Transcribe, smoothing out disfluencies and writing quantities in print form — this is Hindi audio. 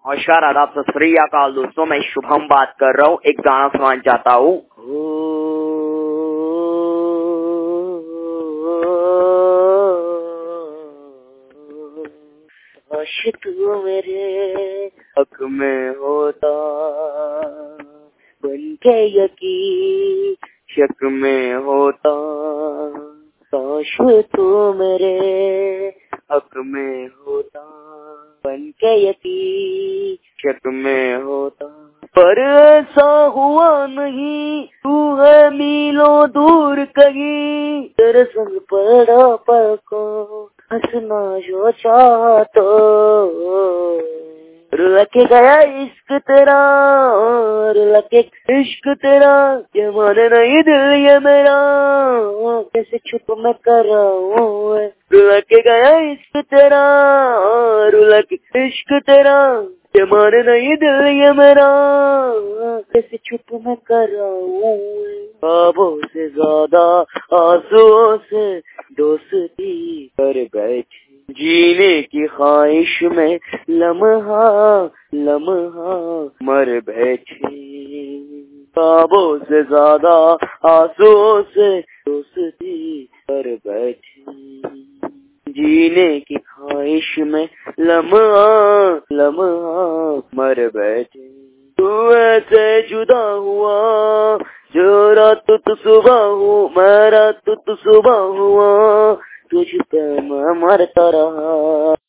नमस्कार, आदाब, सत श्री अकाल दोस्तों। मैं शुभम बात कर रहा हूँ। एक गाना सुनाना चाहता हूँ। काश तू मेरे हक में होता, बन के यकीन शक में होता। काश तू मेरे हक में होता, बन के यकीन शक में होता। पर ऐसा हुआ नहीं, तू है मीलों दूर कहीं। तेरे संग पड़ा पल को हंसना जो चाहा तो रुला के गया इश्क तेरा, रुला के इश्क तेरा। ये माने नहीं दिल ये मेरा, कैसे छुप मैं कर रहा हूँ। रुला के गया इश्क तेरा, रुला के इश्क तेरा। ये माने नहीं दिल ये मेरा, कैसे छुप मैं कर रहा हूँ। ख्वाबों से ज्यादा आंसुओं से दोस्ती कर बैठी, जीने की ख्वाहिश में लम्हा लम्हा मर बैठी। ख्वाबों से ज्यादा आंसुओं से दोस्ती कर बैठी, जीने की ख्वाहिश में लम्हा लम्हा मर बैठी। तू ऐसे जुदा हुआ जो रात तो सुबह हूँ, मैं रात तो सुबह हुआ। तुझ पे मैं मरता रहा।